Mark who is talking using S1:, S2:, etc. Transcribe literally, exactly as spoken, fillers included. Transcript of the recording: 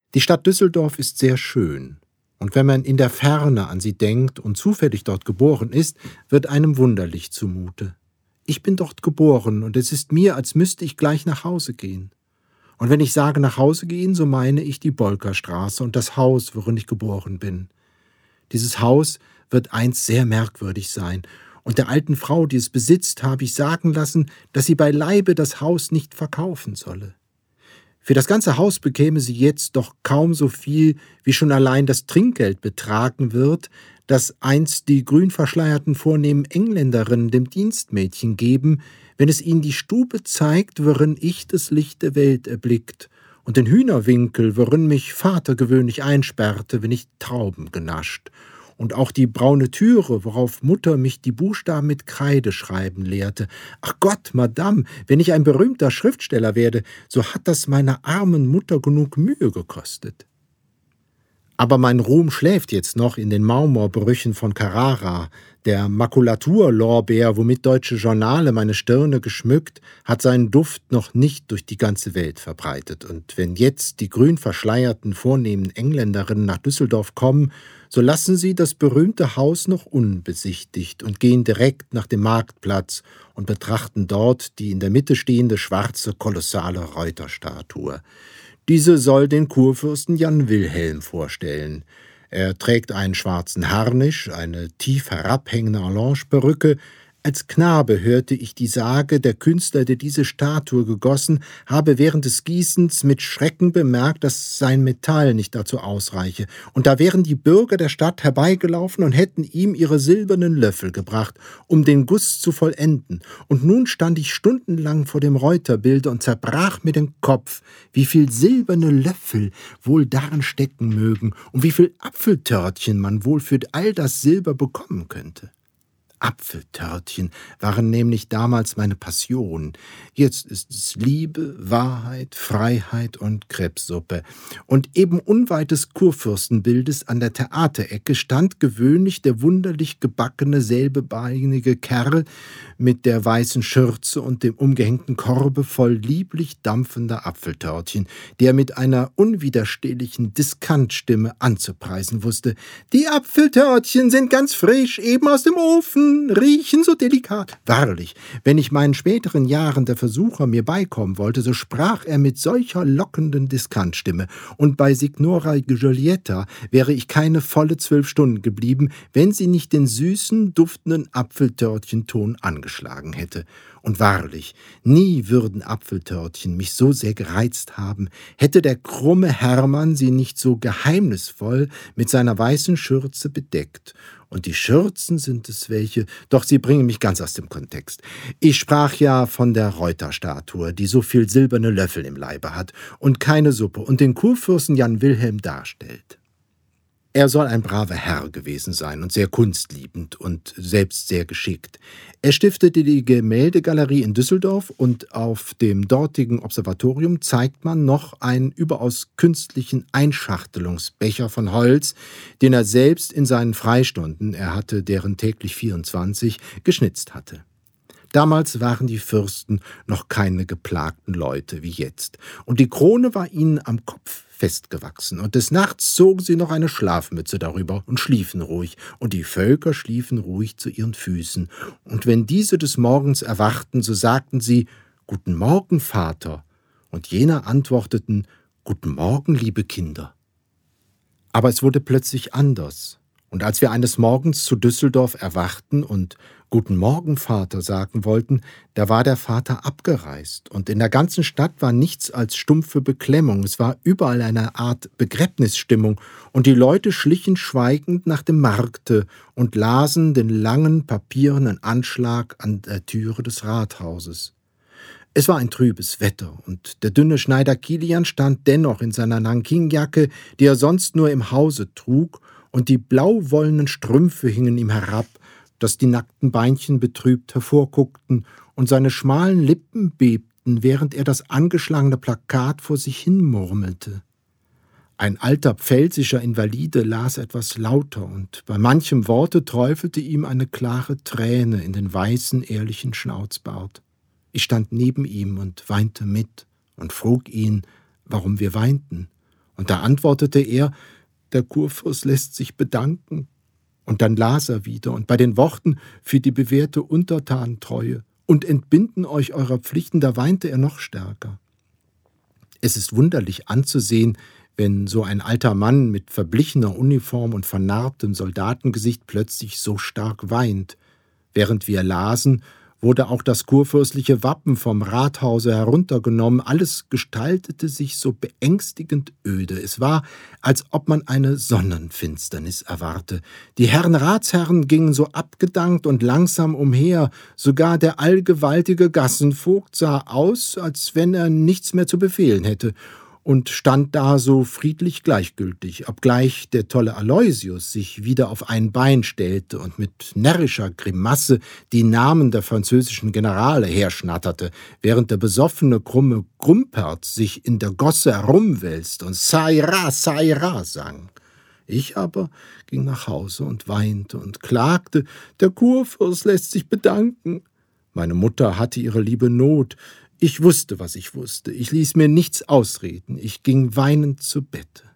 S1: Die Stadt Düsseldorf ist sehr schön, und wenn man in der Ferne an sie denkt und zufällig dort geboren ist, wird einem wunderlich zumute. Ich bin dort geboren, und es ist mir, als müsste ich gleich nach Hause gehen. Und wenn ich sage nach Hause gehen, so meine ich die Bolkerstraße und das Haus, worin ich geboren bin. Dieses Haus wird einst sehr merkwürdig sein, und der alten Frau, die es besitzt, habe ich sagen lassen, dass sie beileibe das Haus nicht verkaufen solle. Für das ganze Haus bekäme sie jetzt doch kaum so viel, wie schon allein das Trinkgeld betragen wird, das einst die grünverschleierten vornehmen Engländerinnen dem Dienstmädchen geben, wenn es ihnen die Stube zeigt, worin ich das Licht der Welt erblickt, und den Hühnerwinkel, worin mich Vater gewöhnlich einsperrte, wenn ich Trauben genascht, und auch die braune Türe, worauf Mutter mich die Buchstaben mit Kreide schreiben lehrte. Ach Gott, Madame, wenn ich ein berühmter Schriftsteller werde, so hat das meiner armen Mutter genug Mühe gekostet. Aber mein Ruhm schläft jetzt noch in den Marmorbrüchen von Carrara. Der Makulaturlorbeer, womit deutsche Journale meine Stirne geschmückt, hat seinen Duft noch nicht durch die ganze Welt verbreitet. Und wenn jetzt die grün verschleierten vornehmen Engländerinnen nach Düsseldorf kommen, so lassen sie das berühmte Haus noch unbesichtigt und gehen direkt nach dem Marktplatz und betrachten dort die in der Mitte stehende schwarze, kolossale Reuterstatue. Diese soll den Kurfürsten Jan Wilhelm vorstellen. Er trägt einen schwarzen Harnisch, eine tief herabhängende Allonge-Perücke. Als Knabe hörte ich die Sage, der Künstler, der diese Statue gegossen, habe während des Gießens mit Schrecken bemerkt, dass sein Metall nicht dazu ausreiche. Und da wären die Bürger der Stadt herbeigelaufen und hätten ihm ihre silbernen Löffel gebracht, um den Guss zu vollenden. Und nun stand ich stundenlang vor dem Reuterbilde und zerbrach mir den Kopf, wie viel silberne Löffel wohl darin stecken mögen und wie viel Apfeltörtchen man wohl für all das Silber bekommen könnte. Apfeltörtchen waren nämlich damals meine Passion. Jetzt ist es Liebe, Wahrheit, Freiheit und Krebssuppe. Und eben unweit des Kurfürstenbildes an der Theaterecke stand gewöhnlich der wunderlich gebackene, selbebeinige Kerl mit der weißen Schürze und dem umgehängten Korbe voll lieblich dampfender Apfeltörtchen, der mit einer unwiderstehlichen Diskantstimme anzupreisen wusste. »Die Apfeltörtchen sind ganz frisch, eben aus dem Ofen, riechen so delikat.« Wahrlich, wenn ich meinen späteren Jahren der Versucher mir beikommen wollte, so sprach er mit solcher lockenden Diskantstimme, und bei Signora Giulietta wäre ich keine volle zwölf Stunden geblieben, wenn sie nicht den süßen, duftenden Apfeltörtchenton angeschlagen hätte. Und wahrlich, nie würden Apfeltörtchen mich so sehr gereizt haben, hätte der krumme Hermann sie nicht so geheimnisvoll mit seiner weißen Schürze bedeckt. Und die Schürzen sind es welche, doch sie bringen mich ganz aus dem Kontext. Ich sprach ja von der Reuterstatue, die so viel silberne Löffel im Leibe hat und keine Suppe und den Kurfürsten Jan Wilhelm darstellt. Er soll ein braver Herr gewesen sein und sehr kunstliebend und selbst sehr geschickt. Er stiftete die Gemäldegalerie in Düsseldorf, und auf dem dortigen Observatorium zeigt man noch einen überaus künstlichen Einschachtelungsbecher von Holz, den er selbst in seinen Freistunden, er hatte deren täglich vierundzwanzig, geschnitzt hatte. Damals waren die Fürsten noch keine geplagten Leute wie jetzt, und die Krone war ihnen am Kopf festgewachsen, und des Nachts zogen sie noch eine Schlafmütze darüber und schliefen ruhig, und die Völker schliefen ruhig zu ihren Füßen, und wenn diese des Morgens erwachten, so sagten sie, »Guten Morgen, Vater«, und jener antworteten, »Guten Morgen, liebe Kinder.« Aber es wurde plötzlich anders. Und als wir eines Morgens zu Düsseldorf erwachten und »Guten Morgen, Vater« sagen wollten, da war der Vater abgereist. Und in der ganzen Stadt war nichts als stumpfe Beklemmung. Es war überall eine Art Begräbnisstimmung. Und die Leute schlichen schweigend nach dem Markte und lasen den langen, papierenen Anschlag an der Türe des Rathauses. Es war ein trübes Wetter, und der dünne Schneider Kilian stand dennoch in seiner Nankingjacke, die er sonst nur im Hause trug, und die blauwollenen Strümpfe hingen ihm herab, dass die nackten Beinchen betrübt hervorguckten, und seine schmalen Lippen bebten, während er das angeschlagene Plakat vor sich hin murmelte. Ein alter pfälzischer Invalide las etwas lauter, und bei manchem Worte träufelte ihm eine klare Träne in den weißen, ehrlichen Schnauzbart. Ich stand neben ihm und weinte mit und frug ihn, warum wir weinten. Und da antwortete er, der Kurfürst lässt sich bedanken. Und dann las er wieder, und bei den Worten für die bewährte Untertanentreue und Entbinden euch eurer Pflichten, da weinte er noch stärker. Es ist wunderlich anzusehen, wenn so ein alter Mann mit verblichener Uniform und vernarbtem Soldatengesicht plötzlich so stark weint. Während wir lasen, wurde auch das kurfürstliche Wappen vom Rathause heruntergenommen. Alles gestaltete sich so beängstigend öde. Es war, als ob man eine Sonnenfinsternis erwarte. Die Herren Ratsherren gingen so abgedankt und langsam umher. Sogar der allgewaltige Gassenvogt sah aus, als wenn er nichts mehr zu befehlen hätte, und stand da so friedlich gleichgültig, obgleich der tolle Aloysius sich wieder auf ein Bein stellte und mit närrischer Grimasse die Namen der französischen Generale herschnatterte, während der besoffene krumme Grumpert sich in der Gosse herumwälzte und »Ça ira, ça ira« sang. Ich aber ging nach Hause und weinte und klagte, der Kurfürst lässt sich bedanken. Meine Mutter hatte ihre liebe Not. Ich wusste, was ich wusste. Ich ließ mir nichts ausreden. Ich ging weinend zu Bette.